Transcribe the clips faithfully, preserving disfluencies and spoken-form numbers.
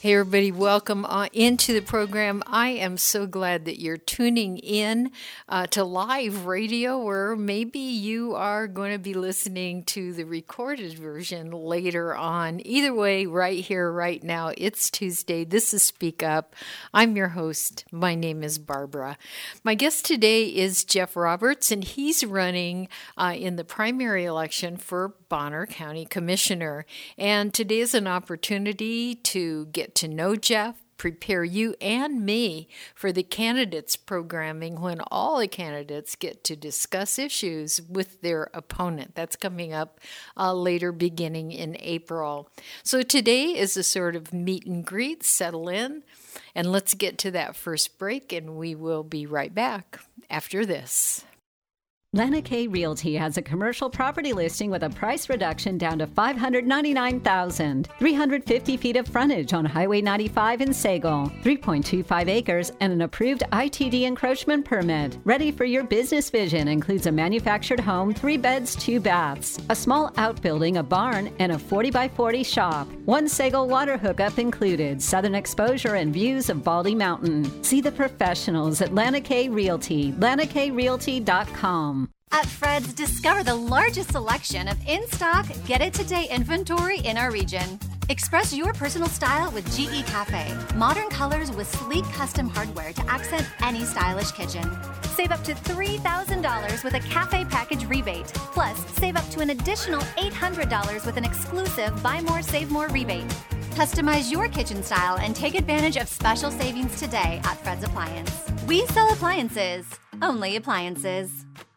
Hey, everybody, welcome uh, into the program. I am so glad that you're tuning in uh, to live radio, or maybe you are going to be listening to the recorded version later on. Either way, right here, right now, it's Tuesday. This is Speak Up. I'm your host. My name is Barbara. My guest today is Jeff Roberts, and he's running uh, in the primary election for Bonner County Commissioner. And today is an opportunity to get to know Jeff, prepare you and me for the candidates programming when all the candidates get to discuss issues with their opponent. That's coming up uh, later, beginning in April. So today is a sort of meet and greet, settle in, and let's get to that first break, and we will be right back after this. Lenape Realty has a commercial property listing with a price reduction down to five hundred ninety-nine thousand dollars, three hundred fifty feet of frontage on Highway ninety-five in Sagal, three point two five acres, and an approved I T D encroachment permit. Ready for your business vision includes a manufactured home, three beds, two baths, a small outbuilding, a barn, and a forty by forty shop. One Sagal water hookup included, southern exposure and views of Baldy Mountain. See the professionals at Lenape Realty, lenape realty dot com. At Fred's, discover the largest selection of in-stock, get-it-today inventory in our region. Express your personal style with G E Cafe. Modern colors with sleek custom hardware to accent any stylish kitchen. Save up to three thousand dollars with a cafe package rebate. Plus, save up to an additional eight hundred dollars with an exclusive Buy More, Save More rebate. Customize your kitchen style and take advantage of special savings today at Fred's Appliance. We sell appliances, only appliances.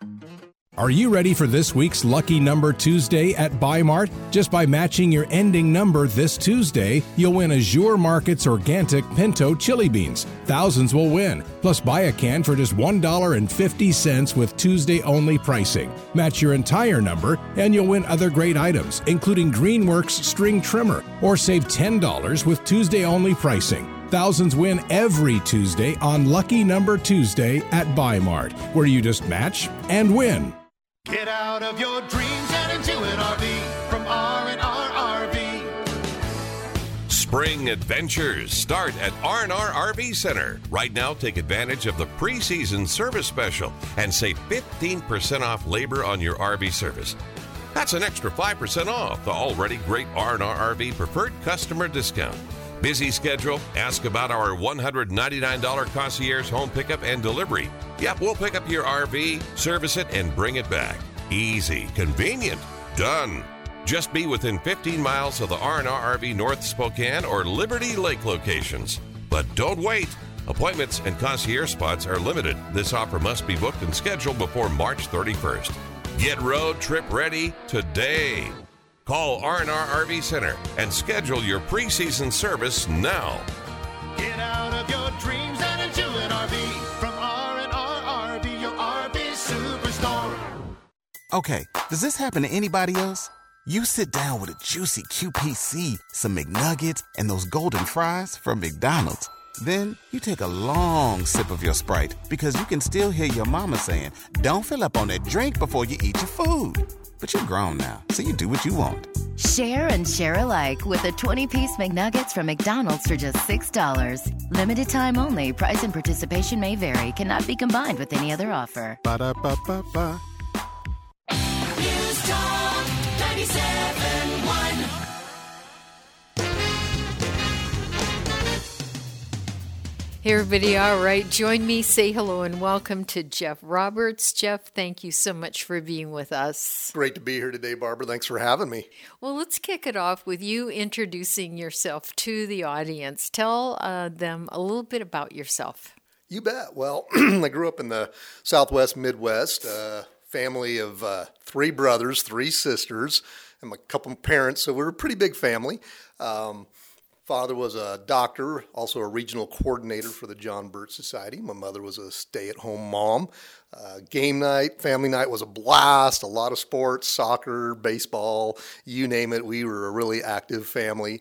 Are you ready for this week's Lucky Number Tuesday at Buy Mart? Just by matching your ending number this Tuesday, you'll win Azure Markets Organic Pinto Chili Beans. Thousands will win. Plus, buy a can for just one dollar and fifty cents with Tuesday-only pricing. Match your entire number, and you'll win other great items, including Greenworks String Trimmer, or save ten dollars with Tuesday-only pricing. Thousands win every Tuesday on Lucky Number Tuesday at Buy Mart, where you just match and win. Get out of your dreams and into an R V from R and R R V. Spring adventures start at R and R R V Center. Right now, take advantage of the preseason service special and save fifteen percent off labor on your R V service. That's an extra five percent off the already great R and R R V preferred customer discount. Busy schedule? Ask about our one hundred ninety-nine dollars concierge home pickup and delivery. Yep, we'll pick up your R V, service it, and bring it back. Easy, convenient, done. Just be within fifteen miles of the R and R R V North Spokane or Liberty Lake locations. But don't wait. Appointments and concierge spots are limited. This offer must be booked and scheduled before March thirty-first. Get road trip ready today. Call R and R R V Center and schedule your preseason service now. Get out of your dreams and into an R V from R and R R V, your R V superstore. Okay, does this happen to anybody else? You sit down with a juicy Q P C, some McNuggets, and those golden fries from McDonald's. Then you take a long sip of your Sprite because you can still hear your mama saying, "Don't fill up on that drink before you eat your food." But you're grown now, so you do what you want. Share and share alike with the twenty-piece McNuggets from McDonald's for just six dollars. Limited time only. Price and participation may vary. Cannot be combined with any other offer. Ba-da-ba-ba-ba. News Talk ninety-seven point one. Hey, everybody. All right. Join me. Say hello and welcome to Jeff Roberts. Jeff, thank you so much for being with us. Great to be here today, Barbara. Thanks for having me. Well, let's kick it off with you introducing yourself to the audience. Tell uh, them a little bit about yourself. You bet. Well, I grew up in the Southwest Midwest, uh, family of uh, three brothers, three sisters, and a couple of parents, so we were a pretty big family. Um, Father was a doctor, also a regional coordinator for the John Burt Society. My mother was a stay-at-home mom. Uh, game night, family night was a blast, a lot of sports, soccer, baseball, you name it. We were a really active family.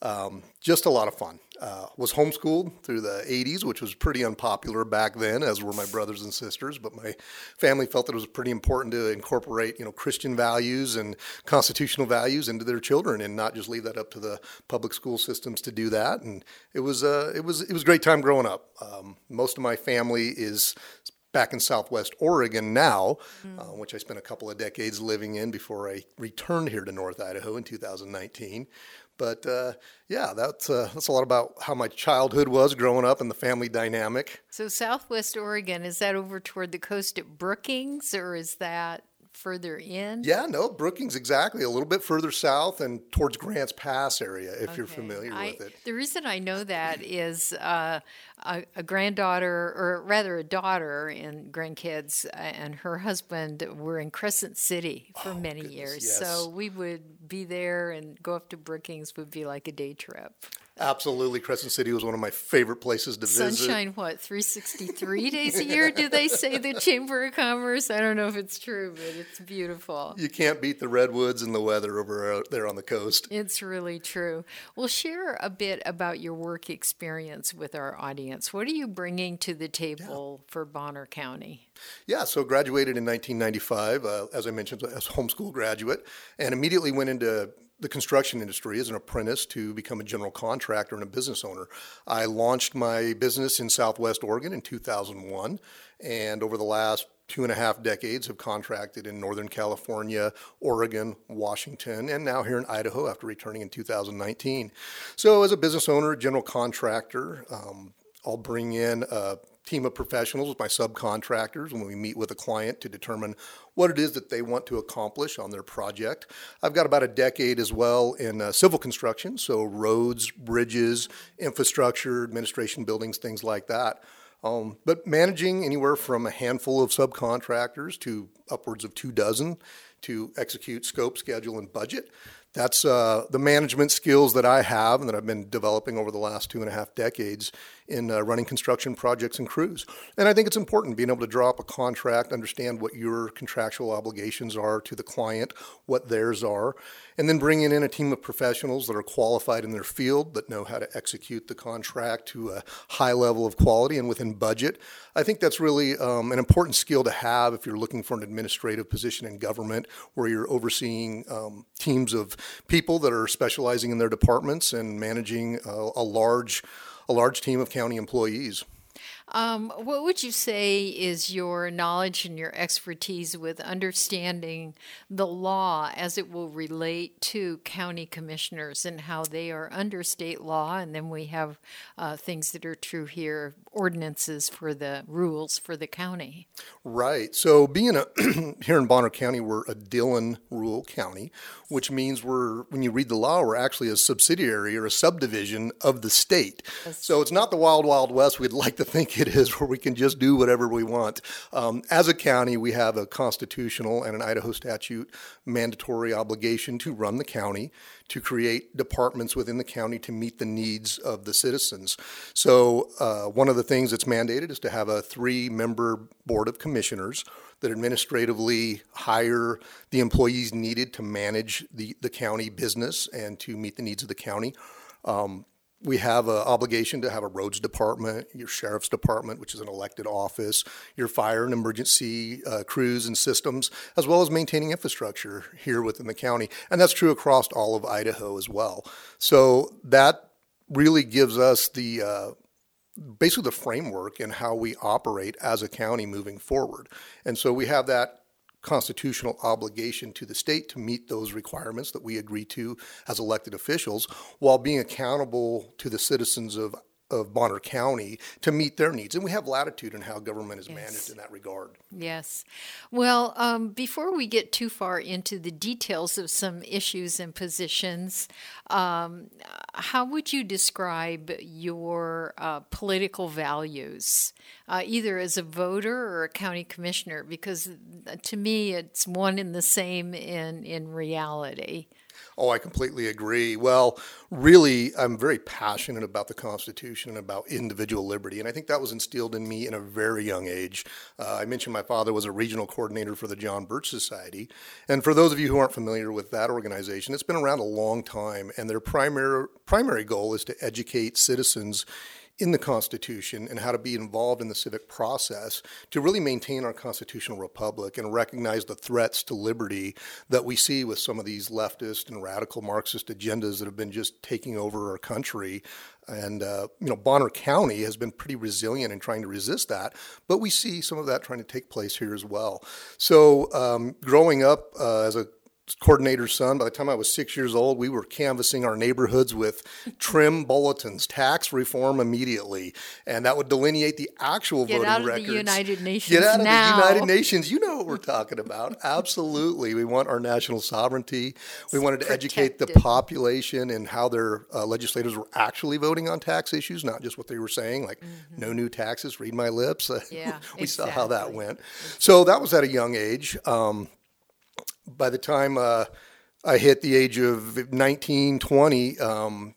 Um, just a lot of fun. Uh, was homeschooled through the eighties, which was pretty unpopular back then, as were my brothers and sisters. But my family felt that it was pretty important to incorporate, you know, Christian values and constitutional values into their children, and not just leave that up to the public school systems to do that. And it was uh, it was it was a great time growing up. Um, most of my family is back in Southwest Oregon now, mm. uh, which I spent a couple of decades living in before I returned here to North Idaho in two thousand nineteen. But uh, yeah, that's uh, that's a lot about how my childhood was growing up and the family dynamic. So Southwest Oregon, is that over toward the coast at Brookings, or is that further in? Yeah, no, Brookings, exactly. A little bit further south and towards Grants Pass area, if okay. you're familiar I, with it. The reason I know that is uh, a, a granddaughter, or rather a daughter and grandkids, and her husband were in Crescent City for oh, many goodness, years. Yes. So we would be there, and go up to Brookings would be like a day trip. Absolutely. Crescent City was one of my favorite places to Sunshine, visit. Sunshine, what, three hundred sixty-three days a year, do they say, the Chamber of Commerce? I don't know if it's true, but it's beautiful. You can't beat the redwoods and the weather over there on the coast. It's really true. Well, share a bit about your work experience with our audience. What are you bringing to the table yeah. for Bonner County? Yeah, so graduated in nineteen ninety-five, uh, as I mentioned, as a homeschool graduate, and immediately went into the construction industry as an apprentice to become a general contractor and a business owner. I launched my business in Southwest Oregon in two thousand one, and over the last two and a half decades have contracted in Northern California, Oregon, Washington, and now here in Idaho after returning in two thousand nineteen. So as a business owner, general contractor, um, I'll bring in a team of professionals with my subcontractors when we meet with a client to determine what it is that they want to accomplish on their project. I've got about a decade as well in uh, civil construction, so roads, bridges, infrastructure, administration buildings, things like that. Um, but managing anywhere from a handful of subcontractors to upwards of two dozen to execute scope, schedule, and budget. That's uh, the management skills that I have and that I've been developing over the last two and a half decades in uh, running construction projects and crews. And I think it's important being able to draw up a contract, understand what your contractual obligations are to the client, what theirs are, and then bringing in a team of professionals that are qualified in their field, that know how to execute the contract to a high level of quality and within budget. I think that's really um, an important skill to have if you're looking for an administrative position in government where you're overseeing um, teams of people that are specializing in their departments and managing a, a large a large team of county employees. Um, what would you say is your knowledge and your expertise with understanding the law as it will relate to county commissioners and how they are under state law? And then we have uh, things that are true here, ordinances for the rules for the county. Right. So being a here in Bonner County, we're a Dillon rural county, which means we're, when you read the law, we're actually a subsidiary or a subdivision of the state. That's so it's not the wild, wild west we'd like to think it is, where we can just do whatever we want. Um, as a county, we have a constitutional and an Idaho statute mandatory obligation to run the county, to create departments within the county to meet the needs of the citizens. So uh, one of the things that's mandated is to have a three-member board of commissioners that administratively hire the employees needed to manage the, the county business and to meet the needs of the county. Um, We have an obligation to have a roads department, your sheriff's department, which is an elected office, your fire and emergency uh, crews and systems, as well as maintaining infrastructure here within the county. And that's true across all of Idaho as well. So that really gives us the uh, basically the framework in how we operate as a county moving forward. And so we have that constitutional obligation to the state to meet those requirements that we agree to as elected officials, while being accountable to the citizens of, of Bonner County to meet their needs. And we have latitude in how government is yes. managed in that regard. Yes. Well, um, before we get too far into the details of some issues and positions, um, how would you describe your uh, political values, uh, either as a voter or a county commissioner? Because to me, it's one and the same in, in reality. Oh, I completely agree. Well, really, I'm very passionate about the Constitution and about individual liberty, and I think that was instilled in me in a very young age. Uh, I mentioned my father was a regional coordinator for the John Birch Society, and for those of you who aren't familiar with that organization, it's been around a long time, and their primary primary goal is to educate citizens in the Constitution and how to be involved in the civic process to really maintain our constitutional republic and recognize the threats to liberty that we see with some of these leftist and radical Marxist agendas that have been just taking over our country. And, uh, you know, Bonner County has been pretty resilient in trying to resist that, but we see some of that trying to take place here as well. So um, growing up uh, as a coordinator's son, by the time I was six years old, we were canvassing our neighborhoods with trim bulletins, tax reform immediately, and that would delineate the actual Get voting out of records. the United Nations Get out now. of the United Nations. You know what we're talking about. Absolutely. We want our national sovereignty. We wanted to Protected. educate the population and how their uh, legislators were actually voting on tax issues, not just what they were saying, like mm-hmm. no new taxes, read my lips. Yeah, we exactly. saw how that went. So that was at a young age. Um, By the time uh, I hit the age of nineteen, twenty, um,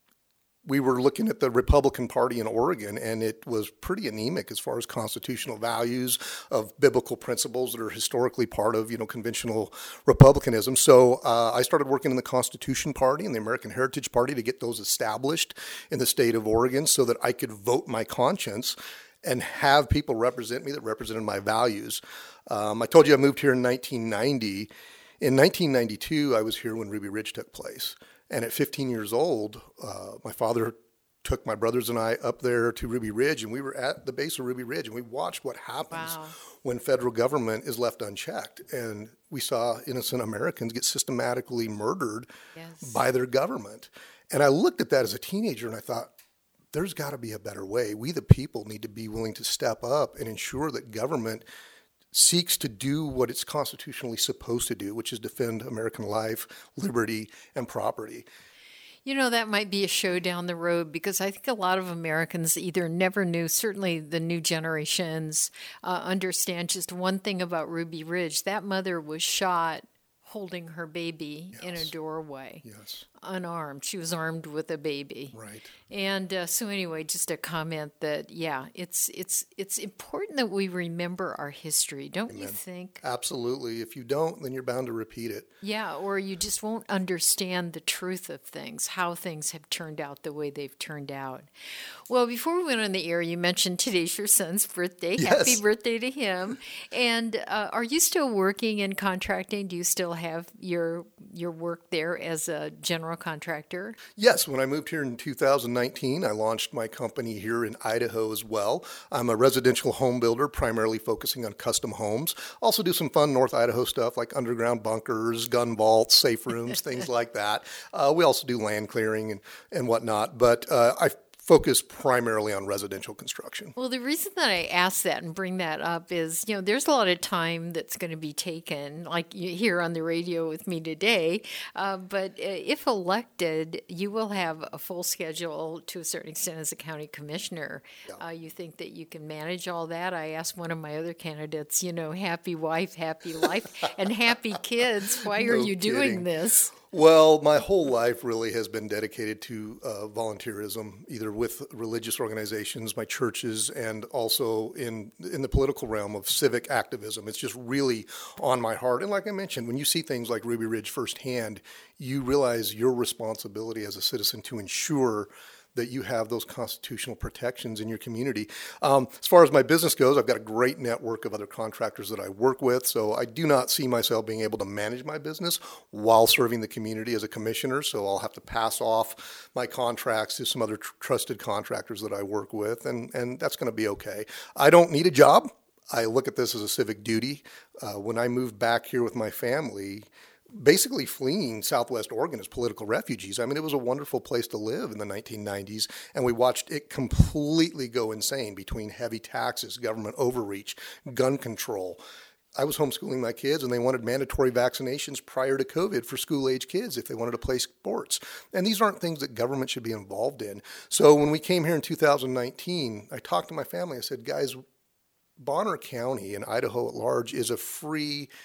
we were looking at the Republican Party in Oregon, and it was pretty anemic as far as constitutional values of biblical principles that are historically part of, you know, conventional republicanism. So uh, I started working in the Constitution Party and the American Heritage Party to get those established in the state of Oregon so that I could vote my conscience and have people represent me that represented my values. Um, I told you I moved here in nineteen ninety. In nineteen ninety-two, I was here when Ruby Ridge took place. And at fifteen years old, uh, my father took my brothers and I up there to Ruby Ridge, and we were at the base of Ruby Ridge, and we watched what happens Wow. when federal government is left unchecked. And we saw innocent Americans get systematically murdered Yes. by their government. And I looked at that as a teenager, and I thought, there's got to be a better way. We, the people, need to be willing to step up and ensure that government seeks to do what it's constitutionally supposed to do, which is defend American life, liberty, and property. You know, that might be a show down the road because I think a lot of Americans either never knew, certainly the new generations uh, understand just one thing about Ruby Ridge. That mother was shot holding her baby Yes. in a doorway. Yes. Unarmed. She was armed with a baby. Right. And uh, so anyway, just a comment that, yeah, it's it's it's important that we remember our history, don't you think? Absolutely. If you don't, then you're bound to repeat it. Yeah, or you just won't understand the truth of things, how things have turned out the way they've turned out. Well, before we went on the air, you mentioned today's your son's birthday. Yes. Happy birthday to him. And uh, are you still working in contracting? Do you still have your your work there as a general contractor? Yes, when I moved here in two thousand nineteen, I launched my company here in Idaho as well. I'm a residential home builder, primarily focusing on custom homes. Also do some fun North Idaho stuff like underground bunkers, gun vaults, safe rooms, things like that. Uh, we also do land clearing and, and whatnot, but uh, I focus primarily on residential construction. Well, the reason that I ask that and bring that up is, you know, there's a lot of time that's going to be taken, like you hear on the radio with me today. Uh, but if elected, you will have a full schedule to a certain extent as a county commissioner. Yeah. Uh, you think that you can manage all that? I asked one of my other candidates, you know, happy wife, happy life, and happy kids. Why No are you kidding. doing this? Well, my whole life really has been dedicated to uh, volunteerism, either with religious organizations, my churches, and also in in the political realm of civic activism. It's just really on my heart. And like I mentioned, when you see things like Ruby Ridge firsthand, you realize your responsibility as a citizen to ensure that you have those constitutional protections in your community. Um, as far as my business goes, I've got a great network of other contractors that I work with, so I do not see myself being able to manage my business while serving the community as a commissioner, so I'll have to pass off my contracts to some other tr- trusted contractors that I work with, and, and that's going to be okay. I don't need a job. I look at this as a civic duty. Uh, when I moved back here with my family, basically fleeing Southwest Oregon as political refugees. I mean, it was a wonderful place to live in the nineteen nineties, and we watched it completely go insane between heavy taxes, government overreach, gun control. I was homeschooling my kids, and they wanted mandatory vaccinations prior to COVID for school-age kids if they wanted to play sports. And these aren't things that government should be involved in. So when we came here in two thousand nineteen, I talked to my family. I said, guys, Bonner County and Idaho at large is a free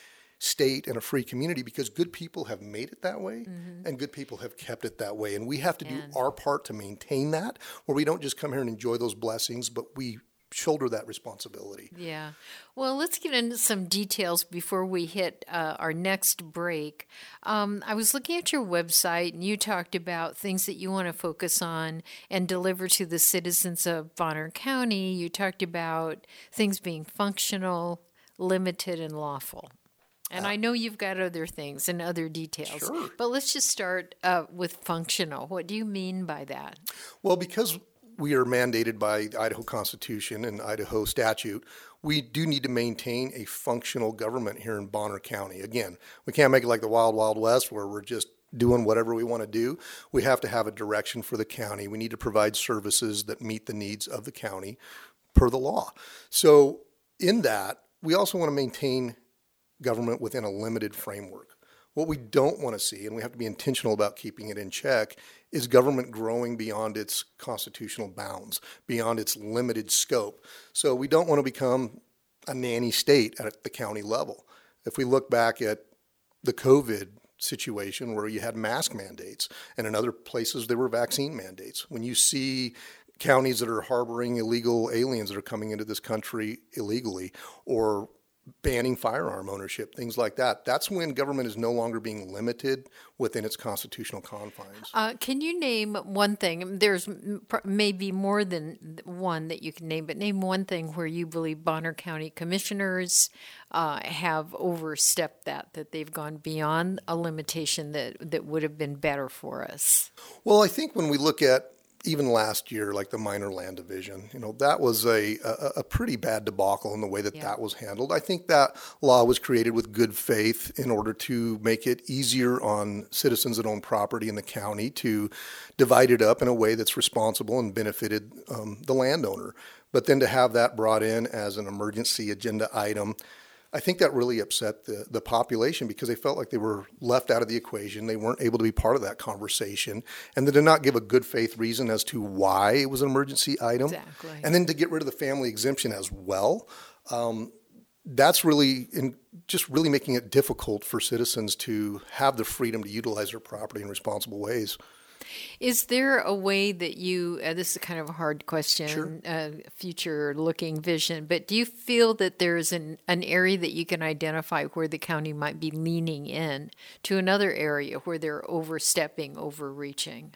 state and a free community because good people have made it that way mm-hmm. and good people have kept it that way. And we have to and do our part to maintain that, where we don't just come here and enjoy those blessings, but we shoulder that responsibility. Yeah. Well, let's get into some details before we hit uh, our next break. Um, I was looking at your website, and you talked about things that you want to focus on and deliver to the citizens of Bonner County. You talked about things being functional, limited, and lawful. And uh, I know you've got other things and other details, sure. but let's just start uh, with functional. What do you mean by that? Well, because we are mandated by the Idaho Constitution and Idaho statute, we do need to maintain a functional government here in Bonner County. Again, we can't make it like the Wild Wild West where we're just doing whatever we want to do. We have to have a direction for the county. We need to provide services that meet the needs of the county per the law. So in that, we also want to maintain government within a limited framework. What we don't want to see, and we have to be intentional about keeping it in check, is government growing beyond its constitutional bounds, beyond its limited scope. So we don't want to become a nanny state at the county level. If we look back at the COVID situation where you had mask mandates, and in other places there were vaccine mandates, when you see counties that are harboring illegal aliens that are coming into this country illegally, or banning firearm ownership, things like that. That's when government is no longer being limited within its constitutional confines. Uh, can you name one thing? There's maybe more than one that you can name, but name one thing where you believe Bonner County commissioners uh, have overstepped that, that they've gone beyond a limitation that, that would have been better for us. Well, I think when we look at even last year, like the minor land division, you know, that was a, a, a pretty bad debacle in the way that yeah. that was handled. I think that law was created with good faith in order to make it easier on citizens that own property in the county to divide it up in a way that's responsible and benefited um, the landowner. But then to have that brought in as an emergency agenda item, I think that really upset the, the population because they felt like they were left out of the equation. They weren't able to be part of that conversation. And they did not give a good faith reason as to why it was an emergency item. Exactly. And then to get rid of the family exemption as well. Um, that's really in just really making it difficult for citizens to have the freedom to utilize their property in responsible ways. Is there a way that you, uh, this is kind of a hard question, sure. uh, future-looking vision, but do you feel that there's an, an area that you can identify where the county might be leaning in to another area where they're overstepping, overreaching?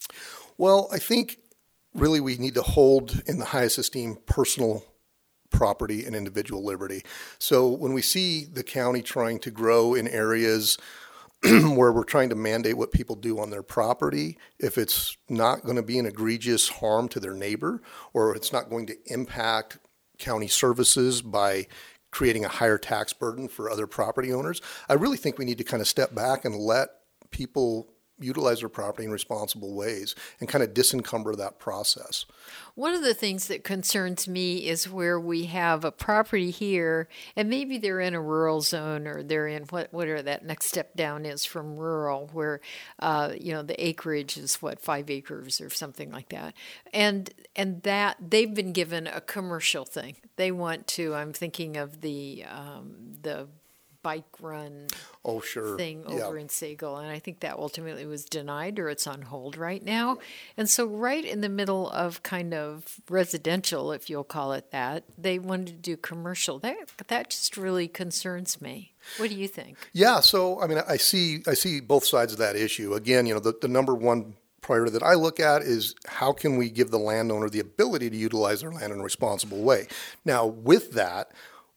Well, I think really we need to hold in the highest esteem personal property and individual liberty. So when we see the county trying to grow in areas where we're trying to mandate what people do on their property, if it's not going to be an egregious harm to their neighbor, or it's not going to impact county services by creating a higher tax burden for other property owners, I really think we need to kind of step back and let people utilize their property in responsible ways and kind of disencumber that process. One of the things that concerns me is where we have a property here, and maybe they're in a rural zone or they're in what whatever that next step down is from rural, where uh, you know the acreage is what five acres or something like that, and and that they've been given a commercial thing. They want to. I'm thinking of the um, the. bike run oh, sure. thing over yeah. in Sagal, and I think that ultimately was denied or it's on hold right now. And so right in the middle of kind of residential, if you'll call it that, they wanted to do commercial. That that just really concerns me. What do you think? Yeah, so I mean, I see I see both sides of that issue. Again, you know, the, the number one priority that I look at is how can we give the landowner the ability to utilize their land in a responsible way. Now, with that,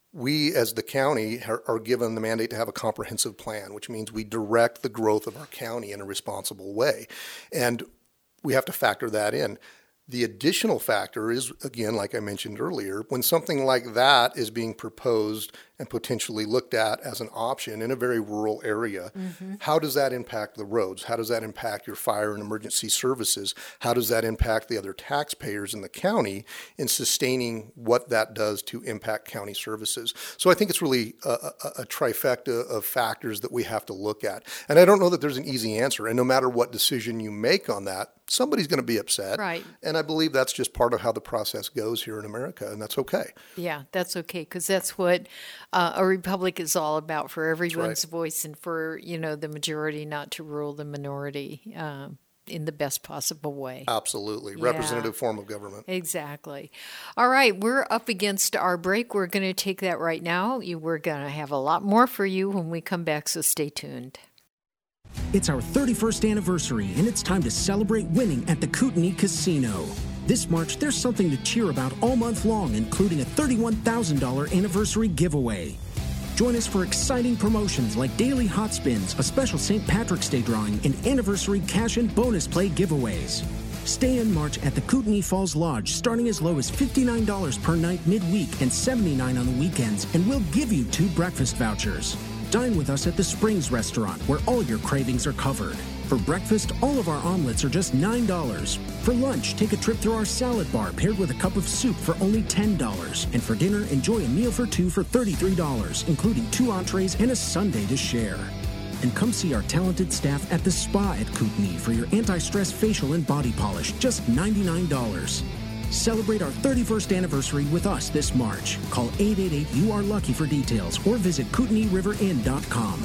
we as the county are, are given the mandate to have a comprehensive plan, which means we direct the growth of our county in a responsible way. And we have to factor that in. The additional factor is, again, like I mentioned earlier, when something like that is being proposed and potentially looked at as an option in a very rural area, mm-hmm. how does that impact the roads? How does that impact your fire and emergency services? How does that impact the other taxpayers in the county in sustaining what that does to impact county services? So I think it's really a, a, a trifecta of factors that we have to look at. And I don't know that there's an easy answer. And no matter what decision you make on that, somebody's going to be upset. Right. And and I believe that's just part of how the process goes here in America, and that's okay. Yeah, that's okay, because that's what uh, a republic is all about, for everyone's right. voice and for, you know, the majority not to rule the minority um, in the best possible way. Absolutely. Yeah. Representative form of government. Exactly. All right, we're up against our break. We're going to take that right now. You, we're going to have a lot more for you when we come back, so stay tuned. It's our thirty-first anniversary, and it's time to celebrate winning at the Kootenai Casino. This March, there's something to cheer about all month long, including a thirty-one thousand dollars anniversary giveaway. Join us for exciting promotions like daily hot spins, a special Saint Patrick's Day drawing, and anniversary cash and bonus play giveaways. Stay in March at the Kootenai Falls Lodge, starting as low as fifty-nine dollars per night midweek and seventy-nine dollars on the weekends, and we'll give you two breakfast vouchers. Dine with us at the Springs Restaurant, where all your cravings are covered. For breakfast, all of our omelets are just nine dollars. For lunch, take a trip through our salad bar paired with a cup of soup for only ten dollars. And for dinner, enjoy a meal for two for thirty-three dollars, including two entrees and a sundae to share. And come see our talented staff at the spa at Kootenai for your anti-stress facial and body polish, just ninety-nine dollars. Celebrate our thirty-first anniversary with us this March. Call eight eight eight, you are lucky for details, or visit Kootenai River Inn dot com.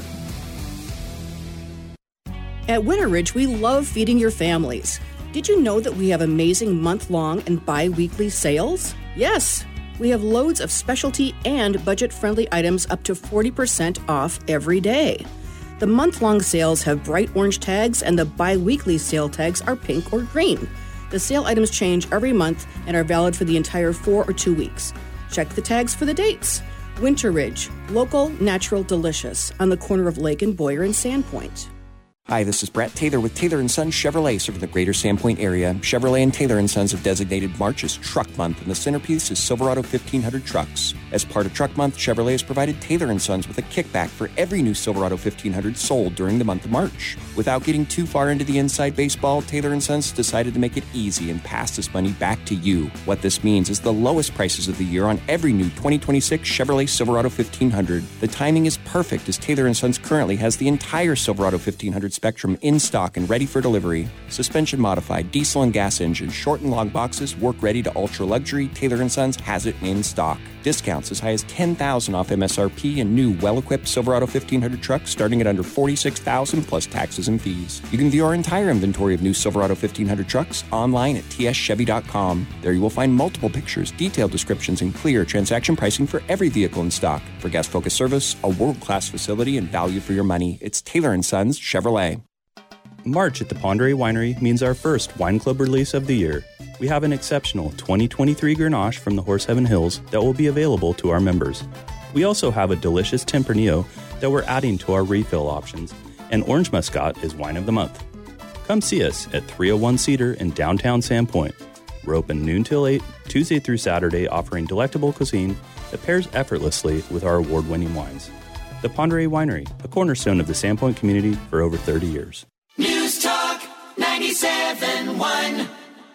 At Winter Ridge, we love feeding your families. Did you know that we have amazing month-long and bi-weekly sales? Yes, we have loads of specialty and budget-friendly items up to forty percent off every day. The month-long sales have bright orange tags, and the bi-weekly sale tags are pink or green. The sale items change every month and are valid for the entire four or two weeks. Check the tags for the dates. Winter Ridge, local, natural, delicious, on the corner of Lake and Boyer and Sandpoint. Hi, this is Brett Taylor with Taylor and Sons Chevrolet, serving the greater Sandpoint area. Chevrolet and Taylor and Sons have designated March as Truck Month, and the centerpiece is Silverado fifteen hundred trucks. As part of Truck Month, Chevrolet has provided Taylor and Sons with a kickback for every new Silverado fifteen hundred sold during the month of March. Without getting too far into the inside baseball, Taylor and Sons decided to make it easy and pass this money back to you. What this means is the lowest prices of the year on every new twenty twenty-six Chevrolet Silverado fifteen hundred. The timing is perfect, as Taylor and Sons currently has the entire Silverado fifteen hundred spectrum in stock and ready for delivery. Suspension modified, diesel and gas engine, short and long boxes, work ready to ultra luxury. Taylor and Sons has it in stock. Discounts as high as ten thousand dollars off M S R P and new well-equipped Silverado fifteen hundred trucks starting at under forty-six thousand dollars plus taxes and fees. You can view our entire inventory of new Silverado fifteen hundred trucks online at t s chevy dot com. There you will find multiple pictures, detailed descriptions, and clear transaction pricing for every vehicle in stock. For guest-focused service, a world-class facility, and value for your money, it's Taylor and Sons Chevrolet. March at the Pend Oreille Winery means our first wine club release of the year. We have an exceptional twenty twenty-three Grenache from the Horseheaven Hills that will be available to our members. We also have a delicious Tempranillo that we're adding to our refill options, and Orange Muscat is Wine of the Month. Come see us at three oh one Cedar in downtown Sandpoint. We're open noon till eight, Tuesday through Saturday, offering delectable cuisine that pairs effortlessly with our award-winning wines. The Pend Oreille Winery, a cornerstone of the Sandpoint community for over thirty years. News Talk ninety-seven point one.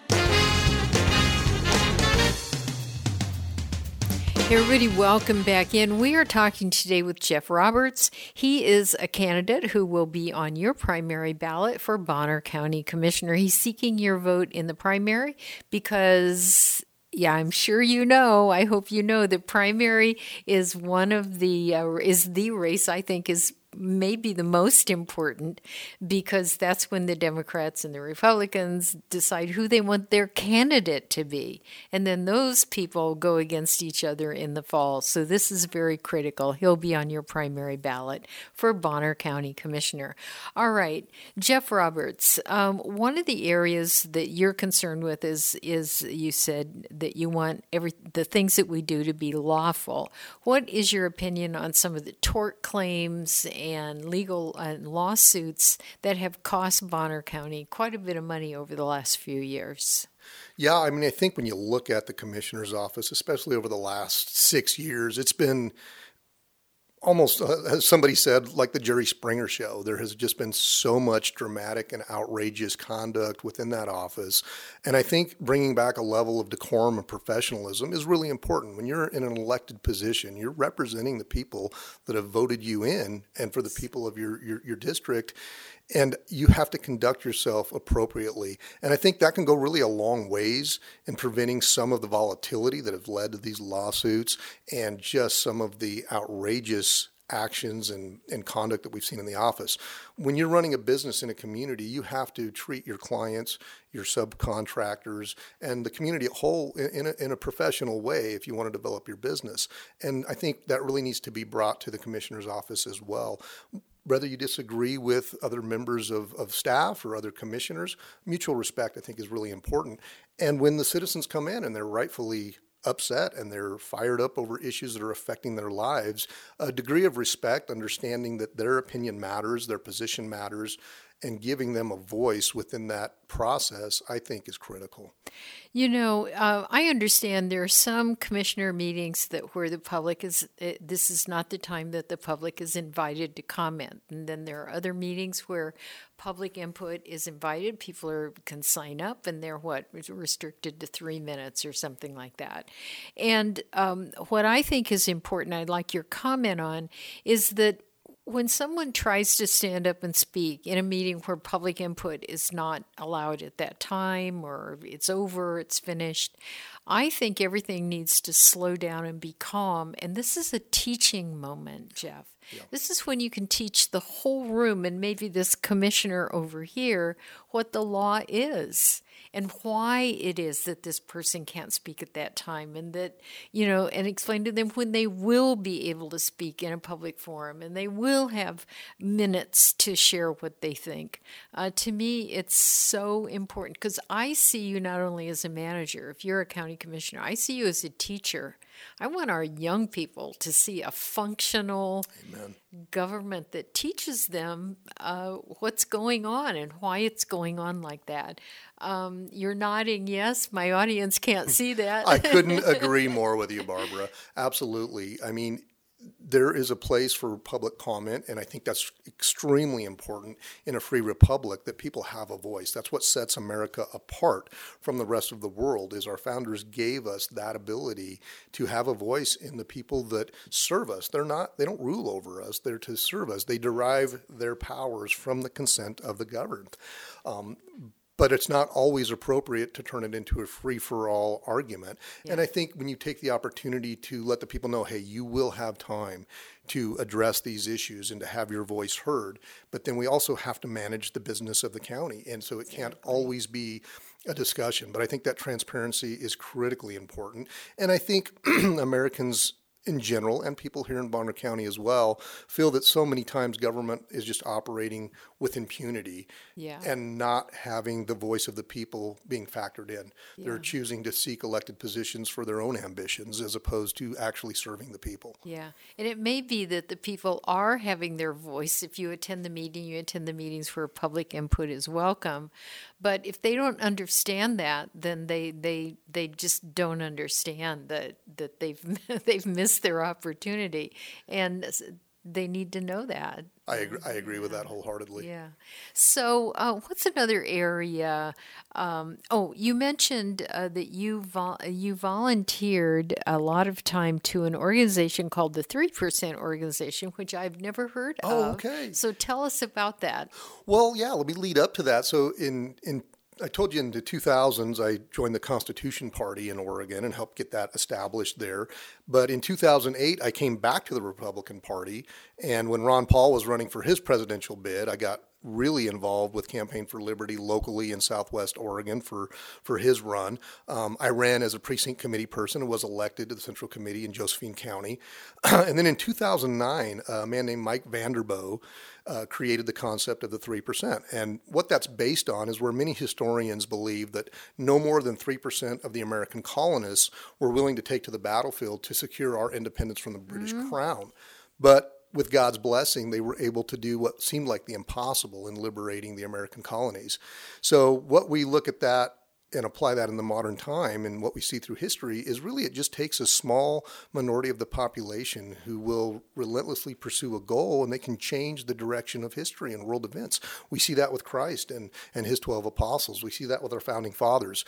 Hey everybody, welcome back in. We are talking today with Jeff Roberts. He is a candidate who will be on your primary ballot for Bonner County Commissioner. He's seeking your vote in the primary because, yeah, I'm sure you know, I hope you know, the primary is one of the, uh, is the race I think is maybe the most important, because that's when the Democrats and the Republicans decide who they want their candidate to be. And then those people go against each other in the fall. So this is very critical. He'll be on your primary ballot for Bonner County Commissioner. All right, Jeff Roberts, um, one of the areas that you're concerned with is, is you said that you want every the things that we do to be lawful. What is your opinion on some of the tort claims and legal uh, lawsuits that have cost Bonner County quite a bit of money over the last few years? Yeah, I mean, I think when you look at the commissioner's office, especially over the last six years, it's been almost, uh, as somebody said, like the Jerry Springer show. There has just been so much dramatic and outrageous conduct within that office. And I think bringing back a level of decorum and professionalism is really important. When you're in an elected position, you're representing the people that have voted you in and for the people of your, your, your district. And you have to conduct yourself appropriately. And I think that can go really a long ways in preventing some of the volatility that have led to these lawsuits and just some of the outrageous actions and, and conduct that we've seen in the office. When you're running a business in a community, you have to treat your clients, your subcontractors, and the community at whole in, in, a, in a professional way if you want to develop your business. And I think that really needs to be brought to the commissioner's office as well. Whether you disagree with other members of, of staff or other commissioners, mutual respect, I think, is really important. And when the citizens come in and they're rightfully upset and they're fired up over issues that are affecting their lives, a degree of respect, understanding that their opinion matters, their position matters, and giving them a voice within that process, I think, is critical. You know, uh, I understand there are some commissioner meetings that where the public is, it, this is not the time that the public is invited to comment. And then there are other meetings where public input is invited. People are, can sign up and they're what, restricted to three minutes or something like that. And um, what I think is important, I'd like your comment on, is that when someone tries to stand up and speak in a meeting where public input is not allowed at that time or it's over, it's finished, I think everything needs to slow down and be calm. And this is a teaching moment, Jeff. Yeah. This is when you can teach the whole room and maybe this commissioner over here what the law is and why it is that this person can't speak at that time, and that, you know, and explain to them when they will be able to speak in a public forum and they will have minutes to share what they think. Uh, to me, it's so important because I see you not only as a manager, if you're a county commissioner, I see you as a teacher. I want our young people to see a functional Amen. government that teaches them uh, what's going on and why it's going on like that. Um, you're nodding yes. My audience can't see that. I couldn't agree more with you, Barbara. Absolutely. I mean, there is a place for public comment, and I think that's extremely important in a free republic, that people have a voice. That's what sets America apart from the rest of the world, is our founders gave us that ability to have a voice in the people that serve us. They're not, they don't rule over us, they're to serve us. They derive their powers from the consent of the governed. Um, But it's not always appropriate to turn it into a free-for-all argument. Yeah. And I think when you take the opportunity to let the people know, hey, you will have time to address these issues and to have your voice heard, but then we also have to manage the business of the county. And so it can't always be a discussion. But I think that transparency is critically important. And I think Americans in general, and people here in Bonner County as well, feel that so many times government is just operating with impunity yeah. and not having the voice of the people being factored in. Yeah. They're choosing to seek elected positions for their own ambitions as opposed to actually serving the people. Yeah, and it may be that the people are having their voice. If you attend the meeting, you attend the meetings where public input is welcome. But if they don't understand that, then they they, they just don't understand that, that they've they've missed their opportunity, and they need to know that. I agree, I agree with that wholeheartedly. Yeah. So uh, what's another area? Um, oh, you mentioned uh, that you vol- you volunteered a lot of time to an organization called the three percent Organization, which I've never heard oh, of. Oh, okay. So tell us about that. Well, yeah, let me lead up to that. So in in I told you in the two thousands, I joined the Constitution Party in Oregon and helped get that established there. But in two thousand eight, I came back to the Republican Party. And when Ron Paul was running for his presidential bid, I got really involved with Campaign for Liberty locally in Southwest Oregon for, for his run. Um, I ran as a precinct committee person and was elected to the Central Committee in Josephine County. And then in two thousand nine, a man named Mike Vanderboe uh, created the concept of the three percent. And what that's based on is where many historians believe that no more than three percent of the American colonists were willing to take to the battlefield to secure our independence from the British mm-hmm. Crown. But with God's blessing, they were able to do what seemed like the impossible in liberating the American colonies. So what we look at that and apply that in the modern time and what we see through history is really it just takes a small minority of the population who will relentlessly pursue a goal, and they can change the direction of history and world events. We see that with Christ and, and his twelve apostles. We see that with our founding fathers.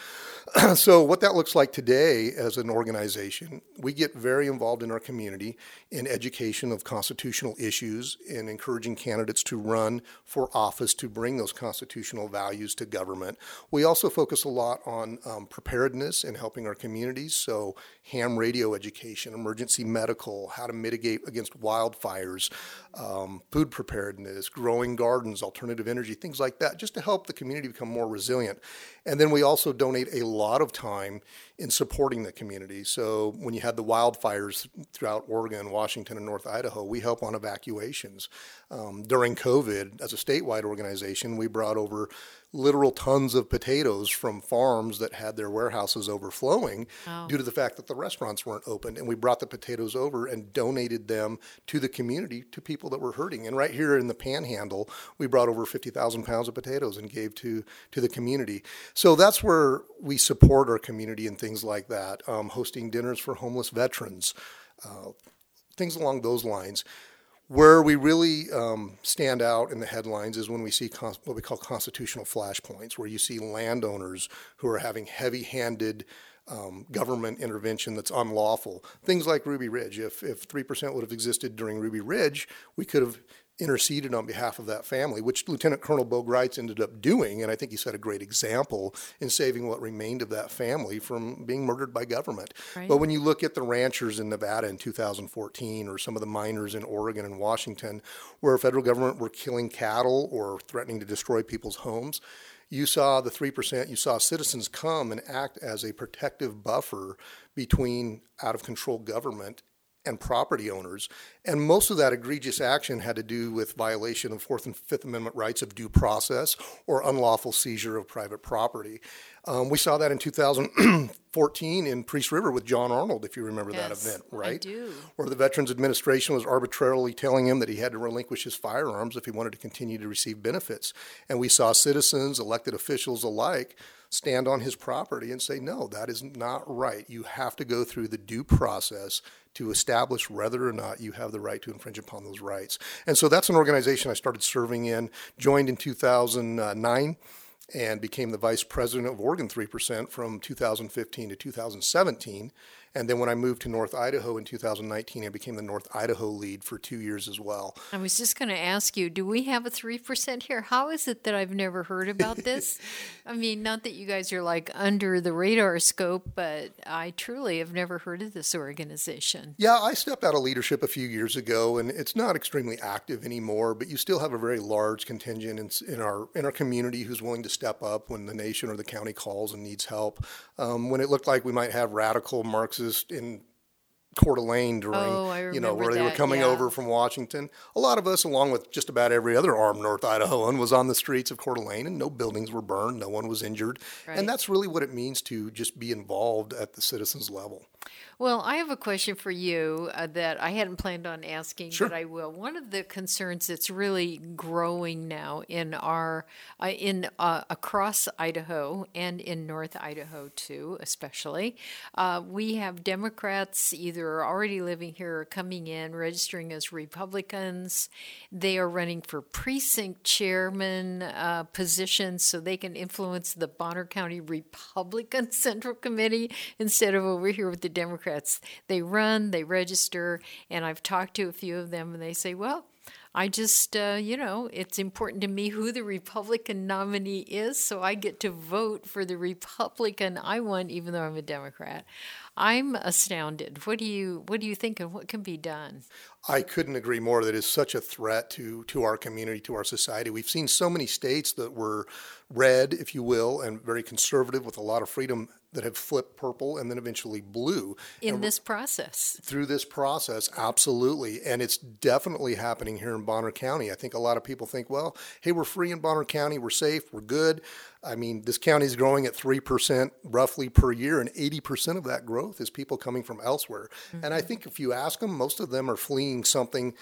So what that looks like today as an organization, we get very involved in our community in education of constitutional issues and encouraging candidates to run for office to bring those constitutional values to government. We also focus a lot on um, preparedness and helping our communities, so ham radio education, emergency medical, how to mitigate against wildfires, um, food preparedness, growing gardens, alternative energy, things like that, just to help the community become more resilient. And then we also donate a lot of time in supporting the community. So when you had the wildfires throughout Oregon, Washington, and North Idaho, we help on evacuations. Um, during COVID, as a statewide organization, we brought over literal tons of potatoes from farms that had their warehouses overflowing oh. due to the fact that the restaurants weren't open. And we brought the potatoes over and donated them to the community, to people that were hurting. And right here in the Panhandle, we brought over fifty thousand pounds of potatoes and gave to, to the community. So that's where we support our community and things like that, um, hosting dinners for homeless veterans, uh, things along those lines. Where we really um, stand out in the headlines is when we see con- what we call constitutional flashpoints, where you see landowners who are having heavy-handed um, government intervention that's unlawful. Things like Ruby Ridge. If if three percent would have existed during Ruby Ridge, we could have interceded on behalf of that family, which Lieutenant Colonel Bo Greitz ended up doing, and I think he set a great example in saving what remained of that family from being murdered by government. Right. But when you look at the ranchers in Nevada in two thousand fourteen, or some of the miners in Oregon and Washington, where federal government were killing cattle or threatening to destroy people's homes, you saw the three percent, you saw citizens come and act as a protective buffer between out-of-control government and property owners. And most of that egregious action had to do with violation of Fourth and Fifth Amendment rights of due process or unlawful seizure of private property. Um, we saw that in two thousand fourteen in Priest River with John Arnold, if you remember yes, that event, right? I do. Where the Veterans Administration was arbitrarily telling him that he had to relinquish his firearms if he wanted to continue to receive benefits. And we saw citizens, elected officials alike, stand on his property and say, no, that is not right. You have to go through the due process to establish whether or not you have the right to infringe upon those rights. And so that's an organization I started serving in, joined in two thousand nine, and became the vice president of Oregon three percent from two thousand fifteen to two thousand seventeen. And then when I moved to North Idaho in two thousand nineteen, I became the North Idaho lead for two years as well. I was just going to ask you, do we have a three percent here? How is it that I've never heard about this? I mean, not that you guys are like under the radar scope, but I truly have never heard of this organization. Yeah, I stepped out of leadership a few years ago, and it's not extremely active anymore, but you still have a very large contingent in, in our in our community who's willing to step up when the nation or the county calls and needs help. Um, when it looked like we might have radical Marxists in Coeur d'Alene during, oh, you know, where that, they were coming yeah. over from Washington. A lot of us, along with just about every other armed North Idahoan, was on the streets of Coeur d'Alene, and no buildings were burned, no one was injured. Right. And that's really what it means to just be involved at the citizens level. Well, I have a question for you uh, that I hadn't planned on asking, sure. but I will. One of the concerns that's really growing now in our uh, in uh, across Idaho and in North Idaho too, especially, uh, we have Democrats either already living here or coming in, registering as Republicans. They are running for precinct chairman uh, positions so they can influence the Bonner County Republican Central Committee instead of over here with the Democrats. They run, they register, and I've talked to a few of them, and they say, well, I just, uh, you know, it's important to me who the Republican nominee is, so I get to vote for the Republican I want, even though I'm a Democrat. I'm astounded. What do you what do you think, and what can be done? I couldn't agree more. That is such a threat to, to our community, to our society. We've seen so many states that were red, if you will, and very conservative with a lot of freedom that have flipped purple and then eventually blue. In and this process. Through this process, absolutely. And it's definitely happening here in Bonner County. I think a lot of people think, well, hey, we're free in Bonner County, we're safe, we're good. I mean, this county is growing at three percent roughly per year, and eighty percent of that growth is people coming from elsewhere. Mm-hmm. And I think if you ask them, most of them are fleeing something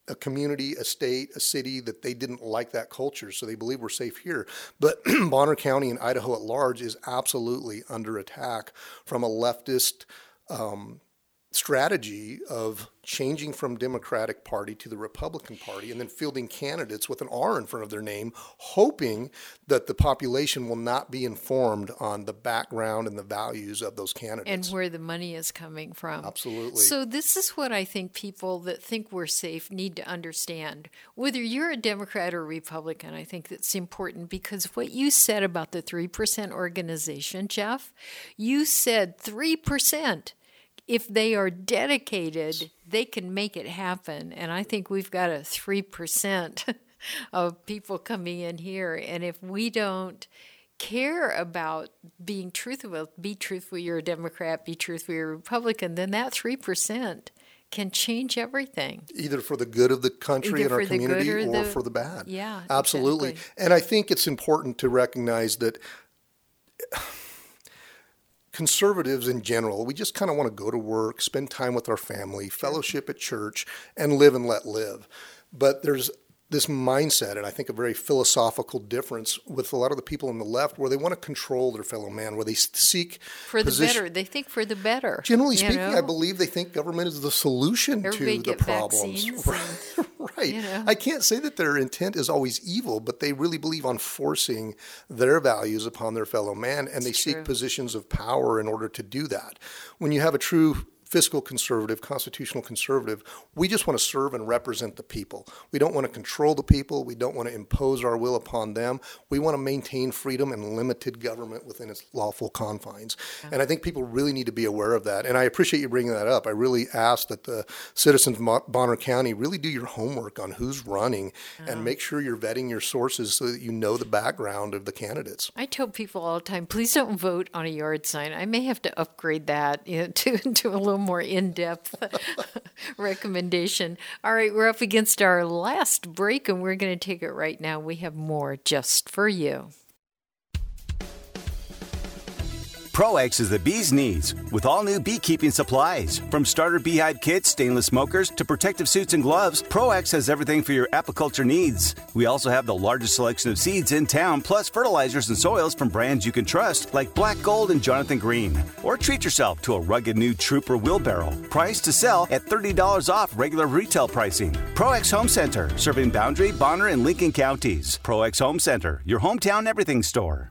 a community, a state, a city that they didn't like that culture, so they believe we're safe here. But Bonner County and Idaho at large is absolutely under attack from a leftist um, strategy of changing from Democratic Party to the Republican Party and then fielding candidates with an R in front of their name, hoping that the population will not be informed on the background and the values of those candidates. And where the money is coming from. Absolutely. So this is what I think people that think we're safe need to understand. Whether you're a Democrat or Republican, I think that's important, because what you said about the three percent organization, Jeff, you said three percent. If they are dedicated, they can make it happen. And I think we've got a three percent of people coming in here. And if we don't care about being truthful, be truthful, you're a Democrat, be truthful, you're a Republican, then that three percent can change everything. Either for the good of the country Either and our for the community good or or the- for the bad. Yeah, Absolutely. exactly. And I think it's important to recognize that conservatives in general, we just kind of want to go to work, spend time with our family, fellowship at church, and live and let live. But there's this mindset, and I think a very philosophical difference with a lot of the people on the left, where they want to control their fellow man, where they seek For the position- better. They think for the better. Generally you speaking, know? I believe they think government is the solution Everybody to the get problems. vaccines and- Right. you know. I can't say that their intent is always evil, but they really believe on forcing their values upon their fellow man, and they It's seek true. positions of power in order to do that. When you have a true fiscal conservative, constitutional conservative, we just want to serve and represent the people. We don't want to control the people. We don't want to impose our will upon them. We want to maintain freedom and limited government within its lawful confines. And I think people really need to be aware of that. And I appreciate you bringing that up. I really ask that the citizens of Bonner County really do your homework on who's running and make sure you're vetting your sources so that you know the background of the candidates. I tell people all the time, please don't vote on a yard sign. I may have to upgrade that, you know, to, to a little more in-depth recommendation. All right, we're up against our last break, and we're going to take it right now. We have more just for you. ProX is the bee's knees with all new beekeeping supplies. From starter beehive kits, stainless smokers, to protective suits and gloves, ProX has everything for your apiculture needs. We also have the largest selection of seeds in town, plus fertilizers and soils from brands you can trust, like Black Gold and Jonathan Green. Or treat yourself to a rugged new Trooper wheelbarrow, priced to sell at thirty dollars off regular retail pricing. ProX Home Center, serving Boundary, Bonner, and Lincoln counties. ProX Home Center, your hometown everything store.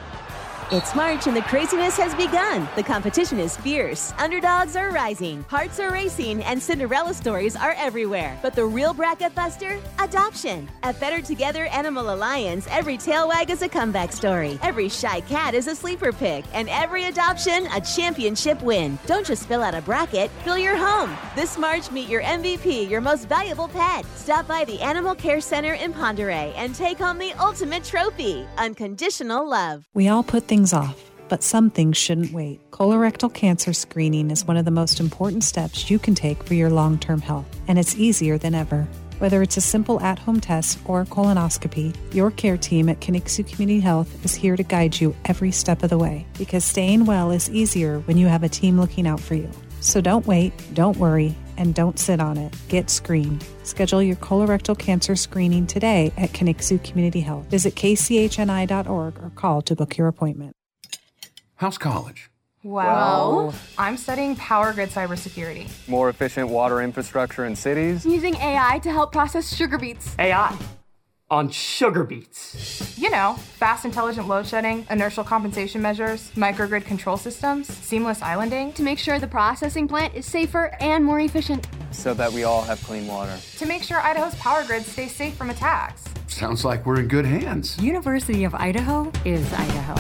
It's March and the craziness has begun. The competition is fierce. Underdogs are rising, hearts are racing, and Cinderella stories are everywhere. But the real bracket buster? Adoption. At Better Together Animal Alliance, every tail wag is a comeback story. Every shy cat is a sleeper pick. And every adoption, a championship win. Don't just fill out a bracket, fill your home. This March, meet your M V P, your most valuable pet. Stop by the Animal Care Center in Ponderay and take home the ultimate trophy, unconditional love. We all put things off, but some things shouldn't wait. Colorectal cancer screening is one of the most important steps you can take for your long-term health, and it's easier than ever. Whether it's a simple at-home test or colonoscopy, your care team at Kinixu Community Health is here to guide you every step of the way, because staying well is easier when you have a team looking out for you. So don't wait, don't worry, and don't sit on it. Get screened. Schedule your colorectal cancer screening today at Kinixu Community Health. Visit k c h n i dot org or call to book your appointment. How's college? Well, I'm studying power grid cybersecurity. More efficient water infrastructure in cities. Using A I to help process sugar beets. A I on sugar beets. You know, fast intelligent load shedding, inertial compensation measures, microgrid control systems, seamless islanding. To make sure the processing plant is safer and more efficient. So that we all have clean water. To make sure Idaho's power grid stays safe from attacks. Sounds like we're in good hands. University of Idaho is Idaho.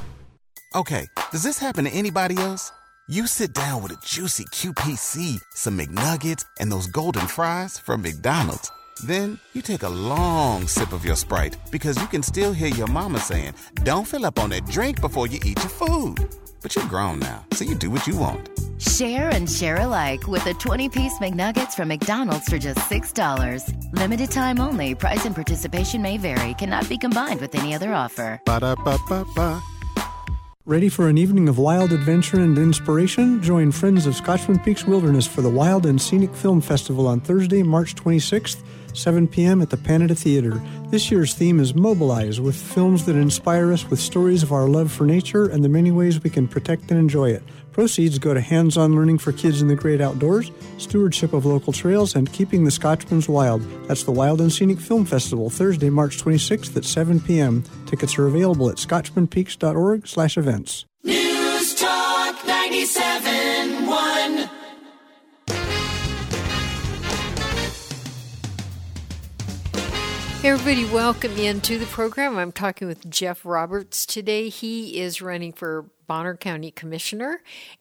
Okay, does this happen to anybody else? You sit down with a juicy Q P C, some McNuggets, and those golden fries from McDonald's. Then you take a long sip of your Sprite because you can still hear your mama saying, don't fill up on that drink before you eat your food. But you're grown now, so you do what you want. Share and share alike with the twenty-piece McNuggets from McDonald's for just six dollars. Limited time only. Price and participation may vary. Cannot be combined with any other offer. Ba-da-ba-ba-ba. Ready for an evening of wild adventure and inspiration? Join Friends of Scotchman Peaks Wilderness for the Wild and Scenic Film Festival on Thursday, March twenty-sixth, seven p.m. at the Panada Theater. This year's theme is Mobilize, with films that inspire us with stories of our love for nature and the many ways we can protect and enjoy it. Proceeds go to hands-on learning for kids in the great outdoors, stewardship of local trails, and keeping the Scotchmans wild. That's the Wild and Scenic Film Festival, Thursday, March twenty-sixth at seven p.m. Tickets are available at scotchmanpeaks.org slash events. News Talk ninety-seven point one. Hey everybody, welcome into the program. I'm talking with Jeff Roberts today. He is running for Bonner County Commissioner,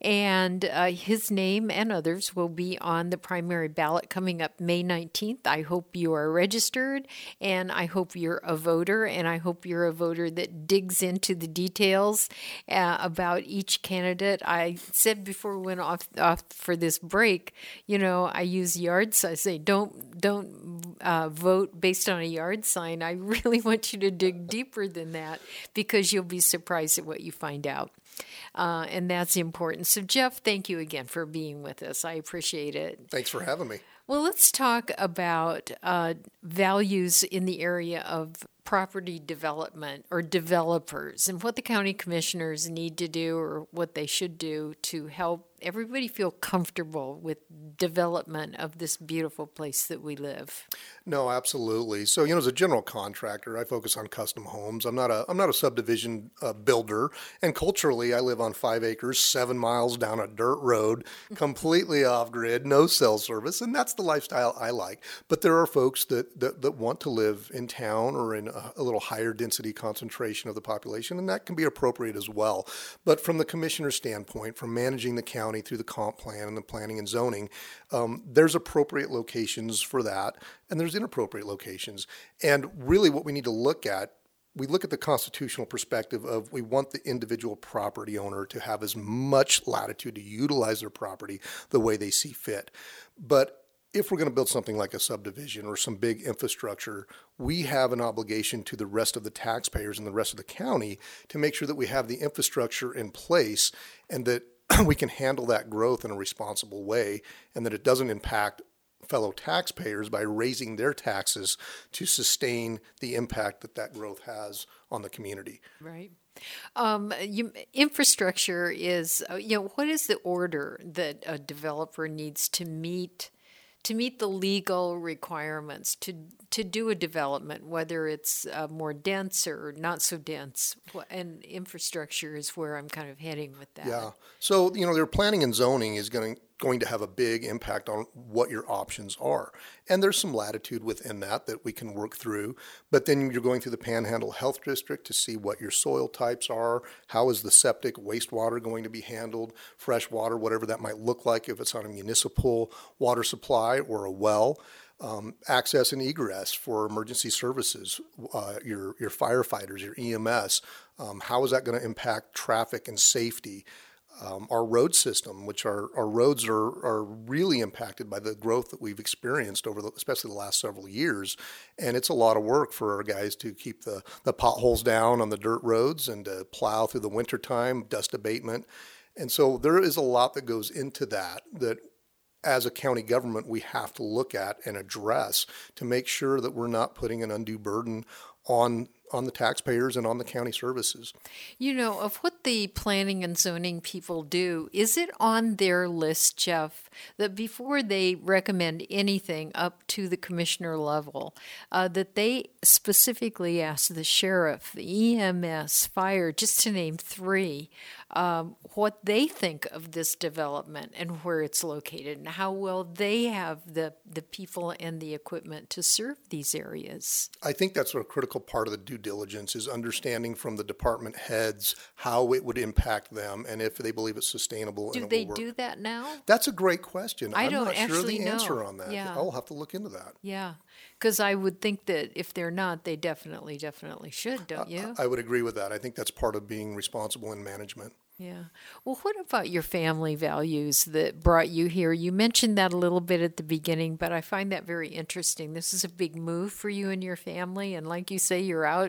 and uh, his name and others will be on the primary ballot coming up May nineteenth. I hope you are registered, and I hope you're a voter, and I hope you're a voter that digs into the details uh, about each candidate. I said before we went off, off for this break, you know, I use yards. I say don't don't uh, vote based on a yard sign. I really want you to dig deeper than that, because you'll be surprised at what you find out. Uh, and that's important. So, Jeff, thank you again for being with us. I appreciate it. Thanks for having me. Well, let's talk about uh, values in the area of property development or developers, and what the county commissioners need to do, or what they should do to help everybody feel comfortable with development of this beautiful place that we live. No, absolutely. So, you know, as a general contractor, I focus on custom homes. I'm not a I'm not a subdivision uh, builder, and culturally, I live on five acres, seven miles down a dirt road, completely off grid, no cell service, and that's the lifestyle I like. But there are folks that that, that want to live in town or in a, a little higher density concentration of the population, and that can be appropriate as well. But from the commissioner's standpoint, from managing the county through the comp plan and the planning and zoning, um, there's appropriate locations for that, and there's inappropriate locations. And really what we need to look at, we look at the constitutional perspective of we want the individual property owner to have as much latitude to utilize their property the way they see fit. But if we're going to build something like a subdivision or some big infrastructure, we have an obligation to the rest of the taxpayers and the rest of the county to make sure that we have the infrastructure in place and that we can handle that growth in a responsible way, and that it doesn't impact fellow taxpayers by raising their taxes to sustain the impact that that growth has on the community. Right. Um, you, infrastructure is, uh, you know, what is the order that a developer needs to meet to meet the legal requirements to to do a development, whether it's uh, more dense or not so dense? And infrastructure is where I'm kind of heading with that. Yeah. So, you know, their planning and zoning is going to going to have a big impact on what your options are. And there's some latitude within that that we can work through. But then you're going through the Panhandle Health District to see what your soil types are. How is the septic wastewater going to be handled? Fresh water, whatever that might look like, if it's on a municipal water supply or a well. Um, access and egress for emergency services, uh, your, your firefighters, your E M S. Um, how is that going to impact traffic and safety? Um, our road system, which our, our roads are, are really impacted by the growth that we've experienced over the, especially the last several years. And it's a lot of work for our guys to keep the, the potholes down on the dirt roads and to plow through the wintertime, dust abatement. And so there is a lot that goes into that, that as a county government we have to look at and address to make sure that we're not putting an undue burden on on the taxpayers and on the county services. You know, of what the planning and zoning people do, is it on their list, Jeff, that before they recommend anything up to the commissioner level, uh, that they specifically ask the sheriff, the E M S, fire, just to name three, um, what they think of this development and where it's located and how well they have the, the people and the equipment to serve these areas? I think that's a critical part of the due diligence, is understanding from the department heads how it would impact them and if they believe it's sustainable. Do and it they will work. do that now? That's a great question. I I'm don't not sure actually the know. answer on that. Yeah. I'll have to look into that. Yeah, because I would think that if they're not, they definitely, definitely should, don't you? I, I would agree with that. I think that's part of being responsible in management. Yeah. Well, what about your family values that brought you here? You mentioned that a little bit at the beginning, but I find that very interesting. This is a big move for you and your family, and like you say, you're out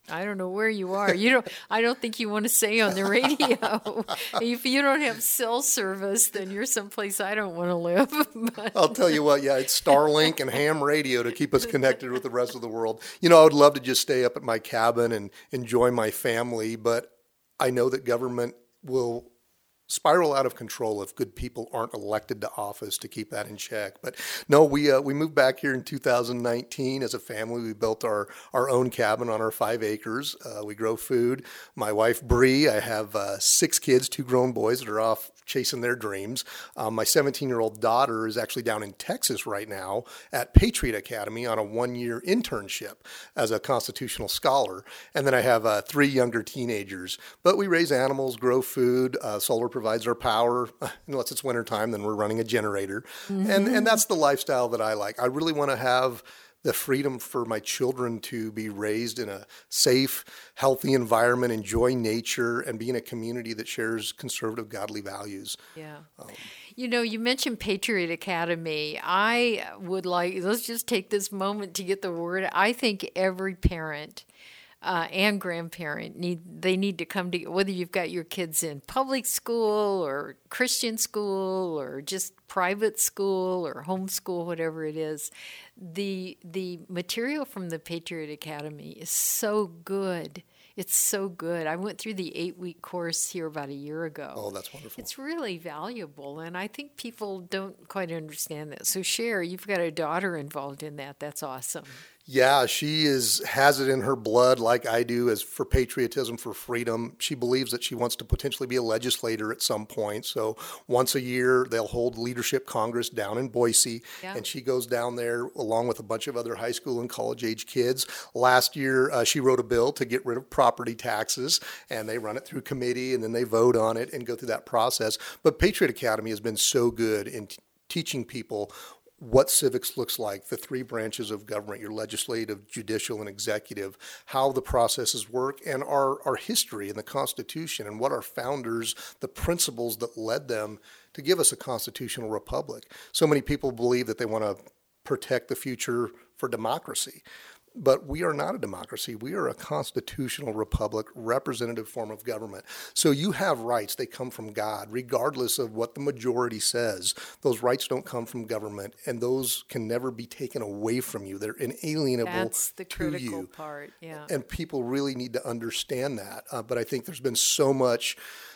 I don't know where you are. You don't. I don't think you want to say on the radio. If you don't have cell service, then you're someplace I don't want to live. But I'll tell you what. Yeah, it's Starlink and ham radio to keep us connected with the rest of the world. You know, I would love to just stay up at my cabin and enjoy my family, but I know that government will spiral out of control if good people aren't elected to office to keep that in check. But no, we uh, we moved back here in two thousand nineteen as a family. We built our, our own cabin on our five acres. Uh, we grow food. My wife, Bree, I have uh, six kids, two grown boys that are off chasing their dreams. Um, my seventeen-year-old daughter is actually down in Texas right now at Patriot Academy on a one-year internship as a constitutional scholar. And then I have uh, three younger teenagers. But we raise animals, grow food, uh, solar provides our power. Unless it's wintertime, then we're running a generator. Mm-hmm. And, and that's the lifestyle that I like. I really want to have the freedom for my children to be raised in a safe, healthy environment, enjoy nature, and be in a community that shares conservative, godly values. Yeah. Um, you know, you mentioned Patriot Academy. I would like, let's just take this moment to get the word. I think every parent Uh, and grandparent need they need to come to, whether you've got your kids in public school or Christian school or just private school or homeschool, whatever it is. The the material from the Patriot Academy is so good. It's so good. I went through the eight-week course here about a year ago. Oh, that's wonderful. It's really valuable, and I think people don't quite understand that. So, Cher, you've got a daughter involved in that. That's awesome. Yeah, she is has it in her blood like I do as for patriotism, for freedom. She believes that she wants to potentially be a legislator at some point. So once a year, they'll hold Leadership Congress down in Boise, yeah. and she goes down there along with a bunch of other high school and college-age kids. Last year, uh, she wrote a bill to get rid of property taxes, and they run it through committee, and then they vote on it and go through that process. But Patriot Academy has been so good in t- teaching people what civics looks like, the three branches of government, your legislative, judicial, and executive, how the processes work, and our, our history and the Constitution, and what our founders, the principles that led them to give us a constitutional republic. So many people believe that they want to protect the future for democracy. But we are not a democracy. We are a constitutional republic, representative form of government. So you have rights. They come from God, regardless of what the majority says. Those rights don't come from government, and those can never be taken away from you. They're inalienable to you. That's the critical part, yeah. And people really need to understand that. Uh, but I think there's been so much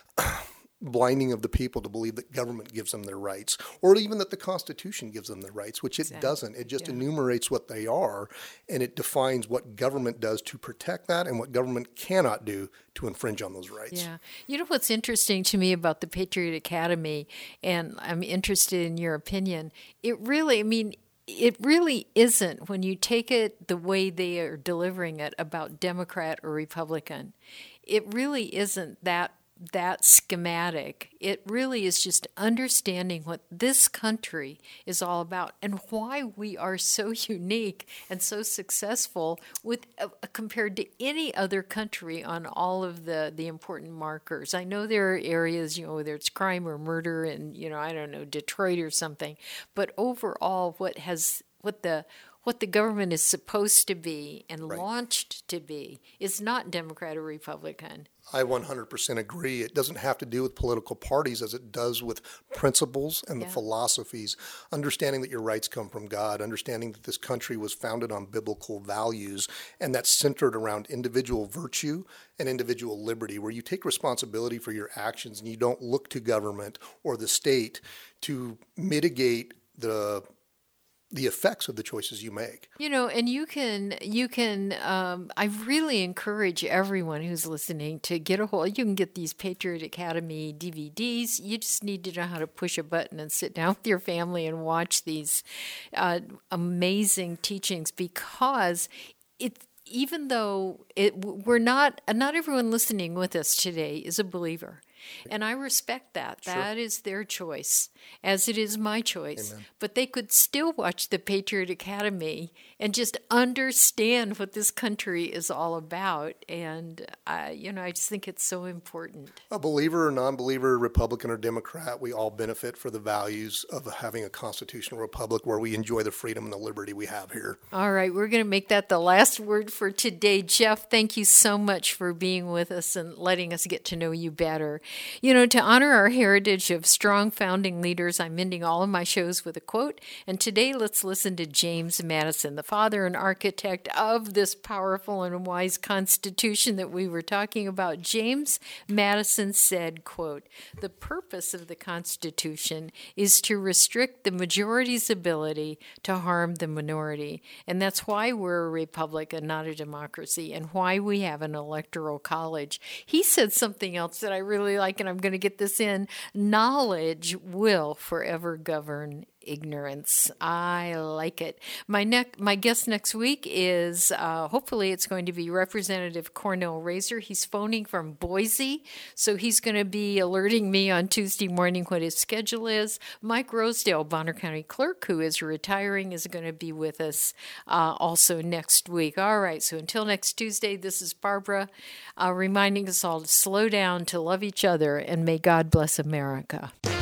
blinding of the people to believe that government gives them their rights, or even that the Constitution gives them their rights, which it exactly. doesn't. It just yeah. enumerates what they are, and it defines what government does to protect that and what government cannot do to infringe on those rights. Yeah. You know what's interesting to me about the Patriot Academy, and I'm interested in your opinion, it really, I mean, it really isn't, when you take it the way they are delivering it, about Democrat or Republican. It really isn't that that schematic. It really is just understanding what this country is all about and why we are so unique and so successful with uh, compared to any other country on all of the, the important markers. I know there are areas, you know, whether it's crime or murder in, you know, I don't know, Detroit or something, but overall what has what the what the government is supposed to be and right. launched to be is not Democrat or Republican. I one hundred percent agree. It doesn't have to do with political parties as it does with principles and yeah. the philosophies, understanding that your rights come from God, understanding that this country was founded on biblical values, and that's centered around individual virtue and individual liberty, where you take responsibility for your actions and you don't look to government or the state to mitigate the the effects of the choices you make. You know, and you can, you can, um, I really encourage everyone who's listening to get a hold, you can get these Patriot Academy D V Ds. You just need to know how to push a button and sit down with your family and watch these uh, amazing teachings, because it, even though it, we're not, not everyone listening with us today is a believer. And I respect that. Sure. That is their choice, as it is my choice. Amen. But they could still watch the Patriot Academy and just understand what this country is all about. And, uh, you know, I just think it's so important. A believer or non-believer, Republican or Democrat, we all benefit for the values of having a constitutional republic where we enjoy the freedom and the liberty we have here. All right, we're going to make that the last word for today. Jeff, thank you so much for being with us and letting us get to know you better. You know, to honor our heritage of strong founding leaders, I'm ending all of my shows with a quote. And today, let's listen to James Madison, the father and architect of this powerful and wise Constitution that we were talking about. James Madison said, quote, "The purpose of the Constitution is to restrict the majority's ability to harm the minority. And that's why we're a republic and not a democracy, and why we have an electoral college." He said something else that I really like, and I'm going to get this in. Knowledge will forever govern ignorance. I like it. My next, my guest next week is, uh, hopefully it's going to be Representative Cornell Razor. He's phoning from Boise, so he's going to be alerting me on Tuesday morning what his schedule is. Mike Rosedale, Bonner County Clerk, who is retiring, is going to be with us uh, also next week. All right, so until next Tuesday, this is Barbara uh, reminding us all to slow down, to love each other, and may God bless America.